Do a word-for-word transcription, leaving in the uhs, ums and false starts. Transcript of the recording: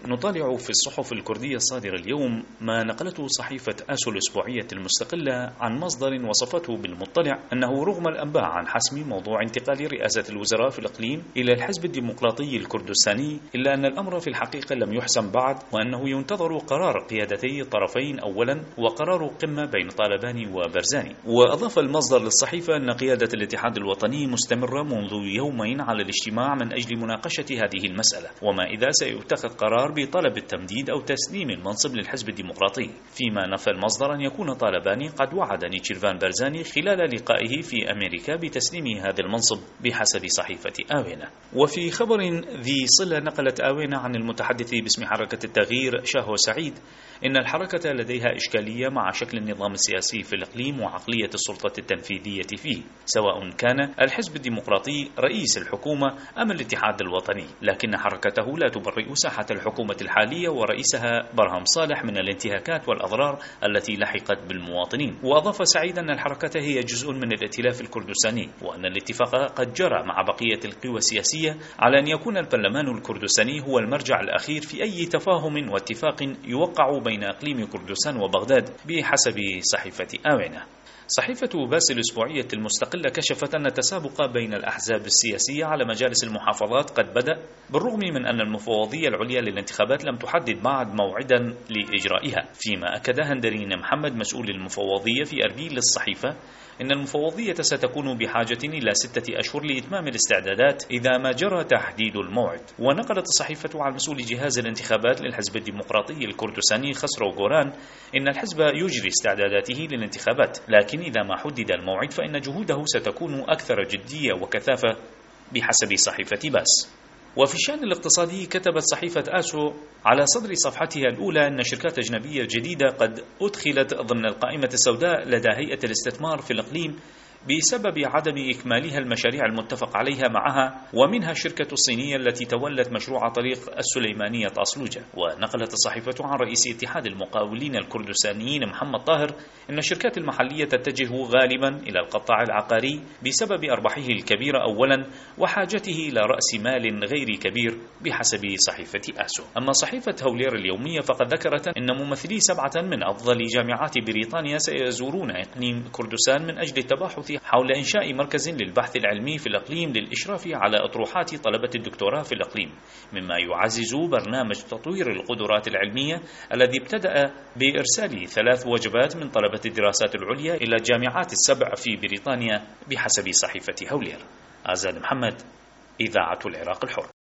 نطالع في الصحف الكردية الصادرة اليوم ما نقلته صحيفة آسو الأسبوعية المستقلة عن مصدر وصفته بالمطلع أنه رغم الأنباء عن حسم موضوع انتقال رئاسة الوزراء في الإقليم إلى الحزب الديمقراطي الكردستاني، إلا أن الأمر في الحقيقة لم يحسم بعد، وأنه ينتظر قرار قيادتي الطرفين أولا وقرار قمة بين طالبان وبرزاني. وأضاف المصدر للصحيفة أن قيادة الاتحاد الوطني مستمرة منذ يومين على الاجتماع من أجل مناقشة هذه المسألة، وما إذا سيتخذ قرار بطلب التمديد أو تسليم المنصب للحزب الديمقراطي، فيما نفى المصدر أن يكون طالبان قد وعد نيتشيرفان بارزاني خلال لقائه في أمريكا بتسليم هذا المنصب بحسب صحيفة آوينا. وفي خبر ذي صلة نقلت آوينا عن المتحدث باسم حركة التغيير شاهو سعيد إن الحركة لديها إشكالية مع شكل النظام السياسي في الإقليم وعقلية السلطة التنفيذية فيه، سواء كان الحزب الديمقراطي رئيس الحكومة أم الاتحاد الوطني، لكن حركته لا تبرئ ساحة الحكومة الحالية ورئيسها برهم صالح من الانتهاكات والأضرار التي لحقت بالمواطنين. وأضاف سعيد أن الحركة هي جزء من الائتلاف الكردستاني، وأن الاتفاق قد جرى مع بقية القوى السياسية على أن يكون البرلمان الكردستاني هو المرجع الأخير في أي تفاهم واتفاق يوقع بين إقليم كردستان وبغداد بحسب صحيفة آوينا. صحيفة باس الأسبوعية المستقلة كشفت أن التسابق بين الأحزاب السياسية على مجالس المحافظات قد بدأ، بالرغم من أن المفوضية العليا للانتخابات لم تحدد بعد موعدا لإجرائها، فيما أكد هندرين محمد مسؤول المفوضية في أربيل للصحيفة إن المفوضية ستكون بحاجة إلى ستة أشهر لإتمام الاستعدادات إذا ما جرى تحديد الموعد. ونقلت الصحيفة عن مسؤول جهاز الانتخابات للحزب الديمقراطي الكردستاني خسرو غوران إن الحزب يجري استعداداته للانتخابات، لكن إذا ما حدد الموعد فإن جهوده ستكون أكثر جدية وكثافة بحسب صحيفة باس. وفي الشأن الاقتصادي كتبت صحيفة آسو على صدر صفحتها الأولى أن شركات أجنبية جديدة قد أدخلت ضمن القائمة السوداء لدى هيئة الاستثمار في الإقليم بسبب عدم إكمالها المشاريع المتفق عليها معها، ومنها الشركة الصينية التي تولت مشروع طريق السليمانية أصلوجة. ونقلت الصحيفة عن رئيس اتحاد المقاولين الكردستانيين محمد طاهر أن الشركات المحلية تتجه غالبا إلى القطاع العقاري بسبب أرباحه الكبيرة أولا وحاجته إلى رأس مال غير كبير بحسب صحيفة آسو. أما صحيفة هولير اليومية فقد ذكرت أن ممثلي سبعة من أفضل جامعات بريطانيا سيزورون إقليم كردستان من أجل التباحث حول إنشاء مركز للبحث العلمي في الإقليم للإشراف على أطروحات طلبة الدكتوراه في الإقليم، مما يعزز برنامج تطوير القدرات العلمية الذي ابتدأ بإرسال ثلاث وجبات من طلبة الدراسات العليا إلى الجامعات السبع في بريطانيا بحسب صحيفة هولير. آزاد محمد، إذاعة العراق الحر.